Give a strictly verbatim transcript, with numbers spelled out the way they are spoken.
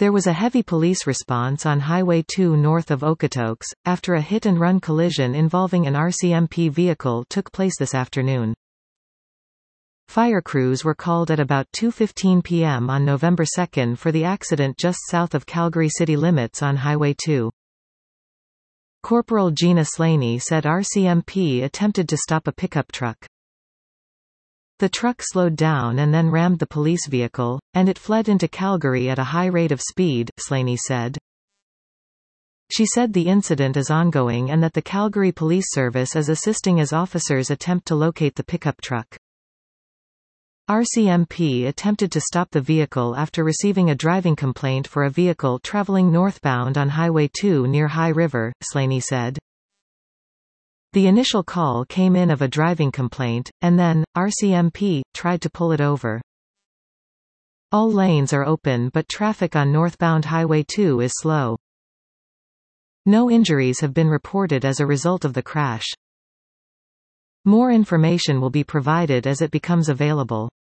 There was a heavy police response on Highway two north of Okotoks, after a hit-and-run collision involving an R C M P vehicle took place this afternoon. Fire crews were called at about two fifteen p m on November second for the accident just south of Calgary city limits on Highway two. Corporal Gina Slaney said R C M P attempted to stop a pickup truck. The truck slowed down and then rammed the police vehicle, and it fled into Calgary at a high rate of speed, Slaney said. She said the incident is ongoing and that the Calgary Police Service is assisting as officers attempt to locate the pickup truck. R C M P attempted to stop the vehicle after receiving a driving complaint for a vehicle traveling northbound on Highway two near High River, Slaney said. The initial call came in of a driving complaint, and then, R C M P tried to pull it over. All lanes are open but traffic on northbound Highway two is slow. No injuries have been reported as a result of the crash. More information will be provided as it becomes available.